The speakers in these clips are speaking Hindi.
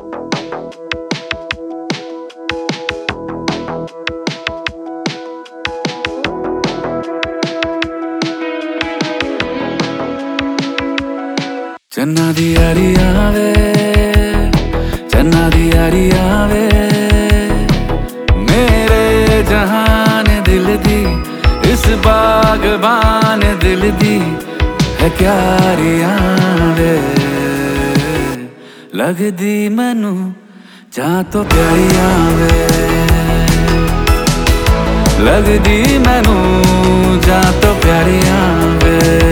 चन्ना दी यारी आवे, चन्ना दी यारी आवे, मेरे जहान दिल दी, इस बागबान दिल दी है क्यारी आवे। लगदी मैनू जां तो प्यारी आवे, लगदी मैनू जां तो प्यारी आवे।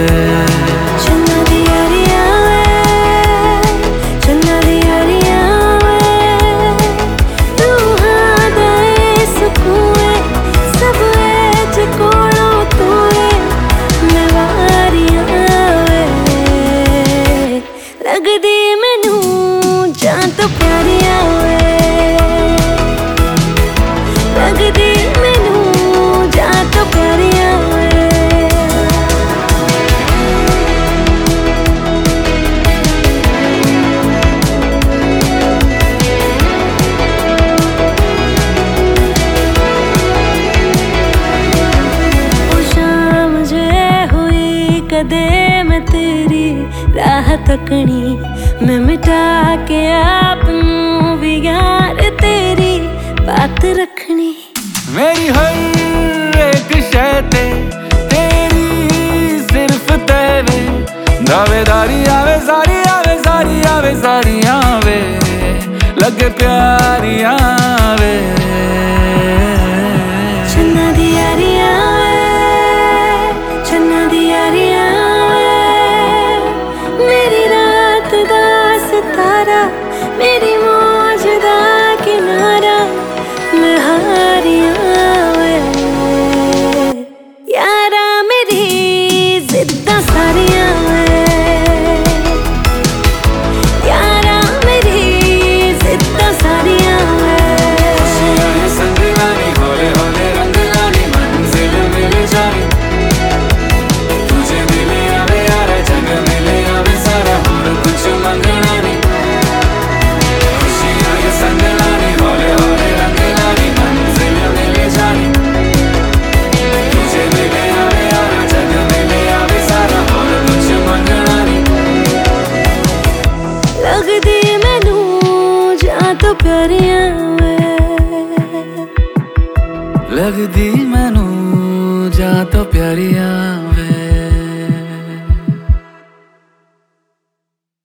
लगदी मैनू जां तो प्यारी आवे, लगदी मैनू जां तो प्यारी आवे। ओ शाम जे हुई कदे मैं तेरी राह तकनी, मैं मिटा के आप नू भी यार तेरी बात रखनी। मेरी हर एक शय ते तेरी सिर्फ तेरे, दावेदारी आवे सारी आवे सारी आवे सारी आवे, लगे प्यारी आवे। चन्ना दी यारी आवे, चन्ना दी यारी आवे, मेरी रात दा सितारा, मेरी मौज दा किनारा, मैं हारी आवे। यारा मेरी जिद्दां सारियां वे, यारा मेरी जिद्दां सारियां वे। संग लानी हौले हौले रंग लानी, मंजिल मिल जाए तुझे मिले आवे यारा, जग मिले आवे सारा, और कुछ मंगना नहीं। खुशियां ये संग लानी हौले हौले रंग लानी, मंजिल मिल जाए तुझे मिले आवे यारा, जग मिले आवे सारा, और कुछ मंगना नहीं। लगदी मैनू जां तो प्यारी आवे, लगदी मैनू जां तो प्यारी आवे।